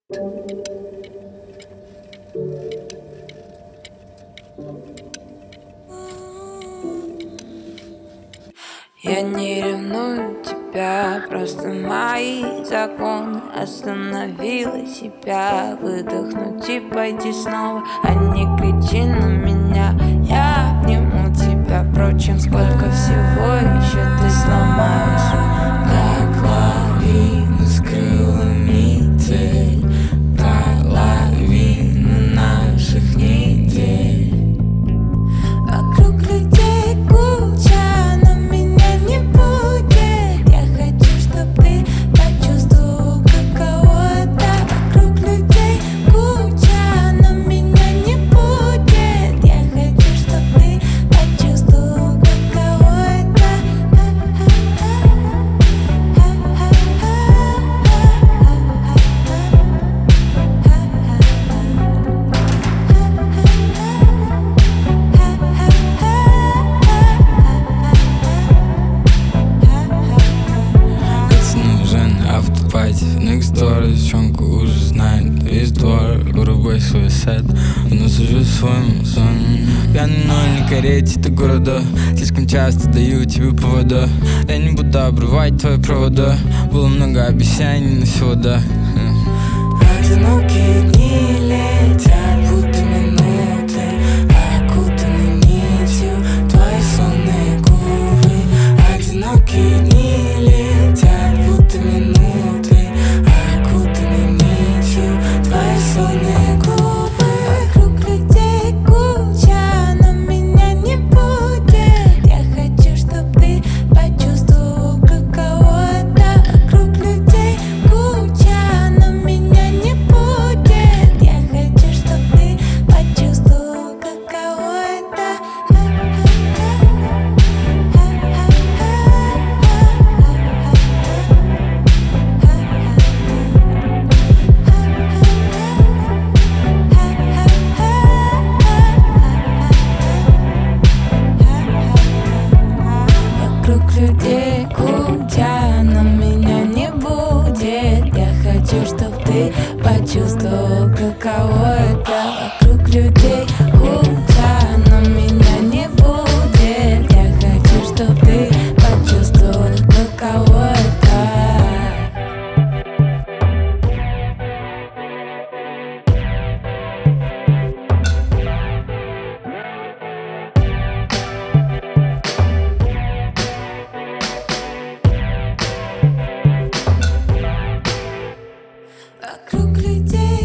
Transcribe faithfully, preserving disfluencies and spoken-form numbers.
Я не ревную тебя, просто мои законы. Остановила себя, выдохнуть и пойти снова, а не кричи на меня. Я обниму тебя, впрочем, сколько всего еще ты сломаешь. Как лавина с крылами цель, половина наших недель. Вокруг людей куча, но меня не будет. Я хочу, чтоб ты почувствовал, каково это. Вокруг людей куча, но меня не будет. Я хочу, чтоб ты почувствовал, каково это. Автопати, next door, девчонку уже знает весь двор. Вырубай свой сет, у нас уже свой сон. Пьяный ноль на карете до города, слишком часто даю тебе повода. Я не буду обрывать твои провода, было много обещаний, но всего да. Одинокие дни летят, будто минуты, окутаны нитью твои сонные губы. Одинокие дни летят, будто минуты, окутаны нитью твои сонные губы. Вокруг людей куча, но меня не будет. Я хочу, чтоб ты почувствовал, каково это. Вокруг людей куча, но меня не будет. Я хочу, чтоб ты почувствовал, каково это. Вокруг людей куча, но меня не будет. Я хочу, чтоб ты почувствовал, каково это. Вокруг людей куча, но меня не будет. Я хочу, чтоб ты почувствовал, каково это. Вокруг людей